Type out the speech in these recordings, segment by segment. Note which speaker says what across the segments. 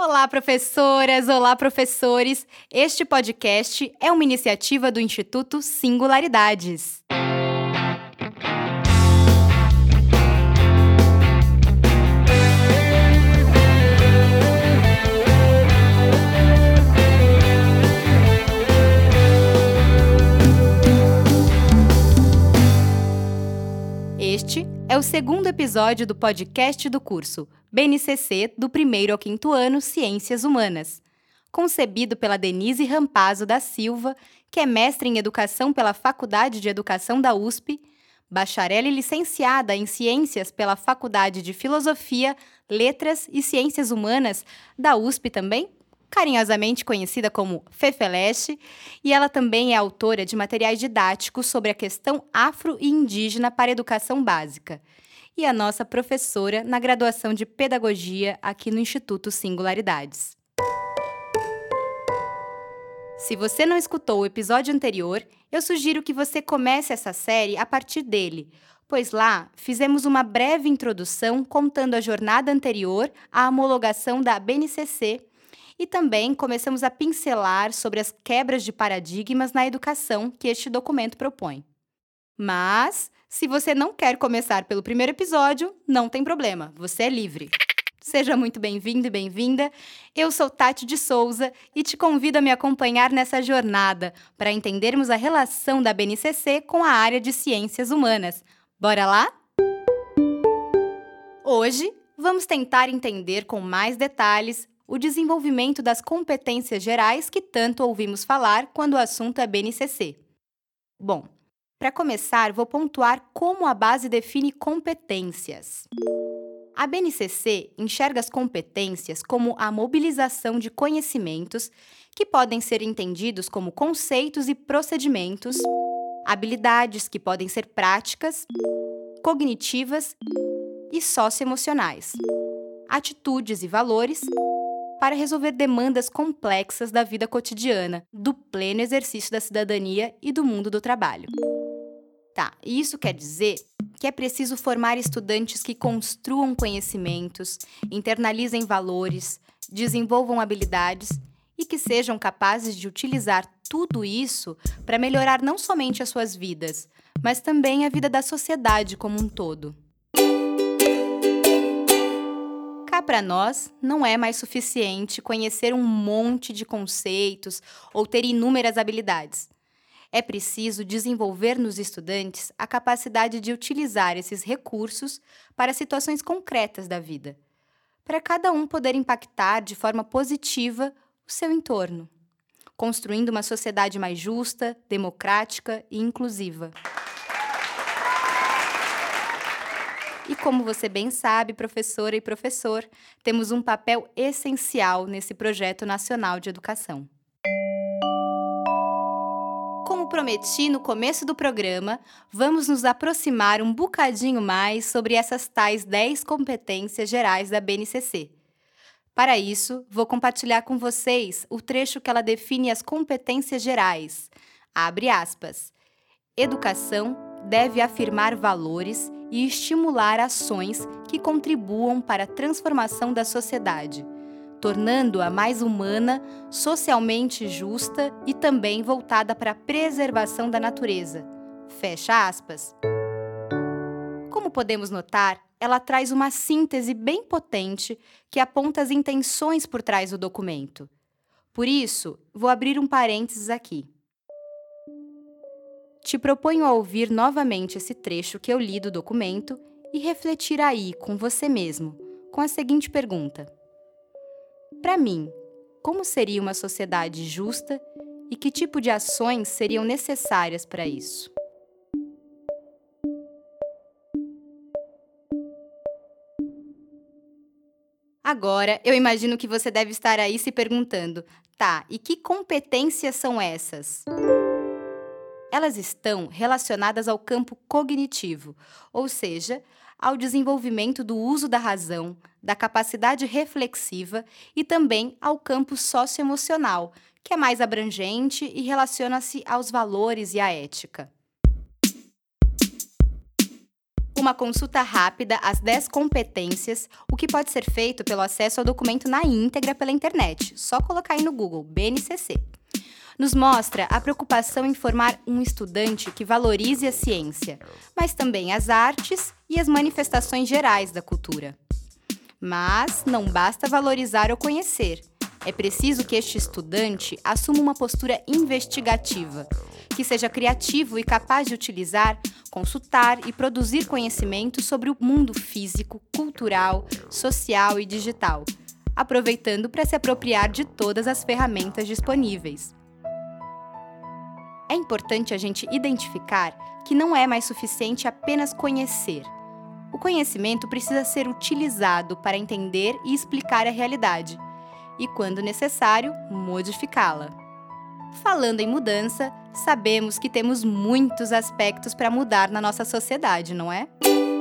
Speaker 1: Olá, professoras! Olá, professores! Este podcast é uma iniciativa do Instituto Singularidades. Este é o segundo episódio do podcast do curso BNCC do 1º ao 5º ano Ciências Humanas, concebido pela Denise Rampazzo da Silva, que é mestre em Educação pela Faculdade de Educação da USP, bacharel e licenciada em Ciências pela Faculdade de Filosofia, Letras e Ciências Humanas da USP também, carinhosamente conhecida como Fefeleche, e ela também é autora de materiais didáticos sobre a questão afro e indígena para a educação básica, e a nossa professora na graduação de Pedagogia aqui no Instituto Singularidades. Se você não escutou o episódio anterior, eu sugiro que você comece essa série a partir dele, pois lá fizemos uma breve introdução contando a jornada anterior à homologação da BNCC e também começamos a pincelar sobre as quebras de paradigmas na educação que este documento propõe. Mas, se você não quer começar pelo primeiro episódio, não tem problema, você é livre. Seja muito bem-vindo e bem-vinda. Eu sou Tati de Souza e te convido a me acompanhar nessa jornada para entendermos a relação da BNCC com a área de Ciências Humanas. Bora lá? Hoje, vamos tentar entender com mais detalhes o desenvolvimento das competências gerais que tanto ouvimos falar quando o assunto é BNCC. Bom, para começar, vou pontuar como a base define competências. A BNCC enxerga as competências como a mobilização de conhecimentos que podem ser entendidos como conceitos e procedimentos, habilidades que podem ser práticas, cognitivas e socioemocionais, atitudes e valores para resolver demandas complexas da vida cotidiana, do pleno exercício da cidadania e do mundo do trabalho. Isso quer dizer que é preciso formar estudantes que construam conhecimentos, internalizem valores, desenvolvam habilidades e que sejam capazes de utilizar tudo isso para melhorar não somente as suas vidas, mas também a vida da sociedade como um todo. Cá para nós, não é mais suficiente conhecer um monte de conceitos ou ter inúmeras habilidades. É preciso desenvolver nos estudantes a capacidade de utilizar esses recursos para situações concretas da vida, para cada um poder impactar de forma positiva o seu entorno, construindo uma sociedade mais justa, democrática e inclusiva. E como você bem sabe, professora e professor, temos um papel essencial nesse projeto nacional de educação. Como prometi no começo do programa, vamos nos aproximar um bocadinho mais sobre essas tais 10 competências gerais da BNCC. Para isso, vou compartilhar com vocês o trecho que ela define as competências gerais. Abre aspas. Educação deve afirmar valores e estimular ações que contribuam para a transformação da sociedade, tornando-a mais humana, socialmente justa e também voltada para a preservação da natureza. Fecha aspas. Como podemos notar, ela traz uma síntese bem potente que aponta as intenções por trás do documento. Por isso, vou abrir um parênteses aqui. Te proponho a ouvir novamente esse trecho que eu li do documento e refletir aí com você mesmo, com a seguinte pergunta. Para mim, como seria uma sociedade justa e que tipo de ações seriam necessárias para isso? Agora, eu imagino que você deve estar aí se perguntando, e que competências são essas? Elas estão relacionadas ao campo cognitivo, ou seja, ao desenvolvimento do uso da razão, da capacidade reflexiva e também ao campo socioemocional, que é mais abrangente e relaciona-se aos valores e à ética. uma consulta rápida às 10 competências, o que pode ser feito pelo acesso ao documento na íntegra pela internet. Só colocar aí no Google, BNCC. Nos mostra a preocupação em formar um estudante que valorize a ciência, mas também as artes e as manifestações gerais da cultura. Mas não basta valorizar ou conhecer. É preciso que este estudante assuma uma postura investigativa, que seja criativo e capaz de utilizar, consultar e produzir conhecimento sobre o mundo físico, cultural, social e digital, aproveitando para se apropriar de todas as ferramentas disponíveis. É importante a gente identificar que não é mais suficiente apenas conhecer. O conhecimento precisa ser utilizado para entender e explicar a realidade, e, quando necessário, modificá-la. Falando em mudança, sabemos que temos muitos aspectos para mudar na nossa sociedade, não é?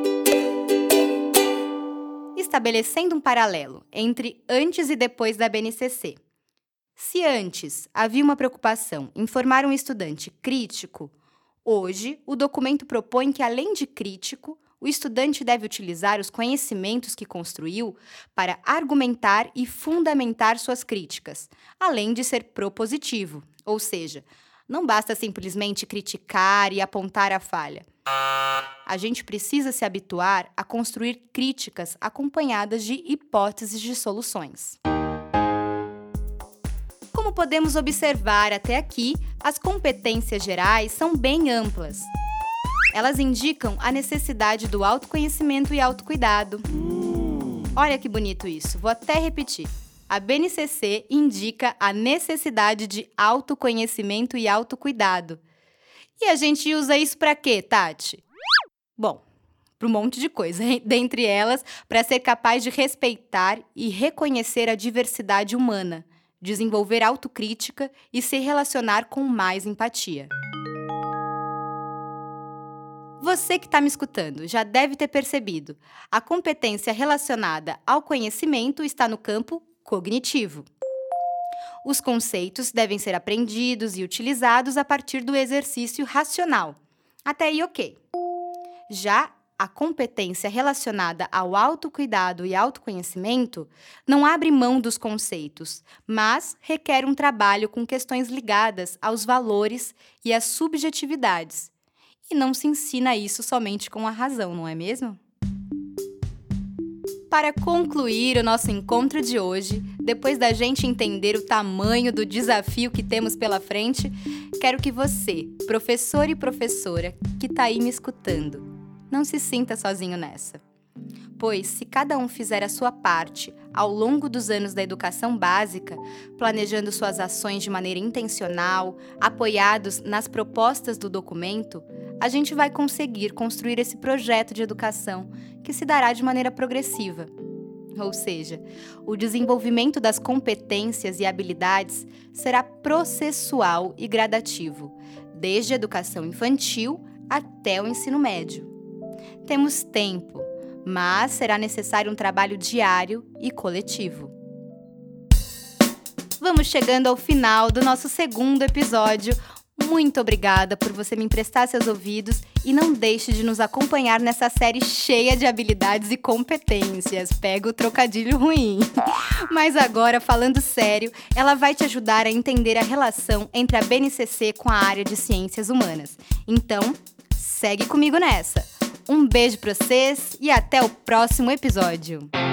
Speaker 1: Estabelecendo um paralelo entre antes e depois da BNCC. Se antes havia uma preocupação em formar um estudante crítico, hoje o documento propõe que, além de crítico, o estudante deve utilizar os conhecimentos que construiu para argumentar e fundamentar suas críticas, além de ser propositivo, ou seja, não basta simplesmente criticar e apontar a falha. A gente precisa se habituar a construir críticas acompanhadas de hipóteses de soluções. Como podemos observar até aqui, as competências gerais são bem amplas. Elas indicam a necessidade do autoconhecimento e autocuidado. Olha que bonito isso, vou até repetir. A BNCC indica a necessidade de autoconhecimento e autocuidado. E a gente usa isso para quê, Tati? Bom, para um monte de coisa, dentre elas, para ser capaz de respeitar e reconhecer a diversidade humana, desenvolver autocrítica e se relacionar com mais empatia. Você que está me escutando já deve ter percebido, a competência relacionada ao conhecimento está no campo cognitivo. Os conceitos devem ser aprendidos e utilizados a partir do exercício racional. Até aí, ok. Já a competência relacionada ao autocuidado e autoconhecimento não abre mão dos conceitos, mas requer um trabalho com questões ligadas aos valores e às subjetividades. E não se ensina isso somente com a razão, não é mesmo? Para concluir o nosso encontro de hoje, depois da gente entender o tamanho do desafio que temos pela frente, quero que você, professor e professora que está aí me escutando, não se sinta sozinho nessa. Pois, se cada um fizer a sua parte ao longo dos anos da educação básica, planejando suas ações de maneira intencional, apoiados nas propostas do documento, a gente vai conseguir construir esse projeto de educação que se dará de maneira progressiva. Ou seja, o desenvolvimento das competências e habilidades será processual e gradativo, desde a educação infantil até o ensino médio. Temos tempo, mas será necessário um trabalho diário e coletivo. Vamos chegando ao final do nosso segundo episódio. Muito obrigada por você me emprestar seus ouvidos e não deixe de nos acompanhar nessa série cheia de habilidades e competências. Pega o trocadilho ruim. Mas agora, falando sério, ela vai te ajudar a entender a relação entre a BNCC com a área de ciências humanas. Então, segue comigo nessa. Um beijo para vocês e até o próximo episódio.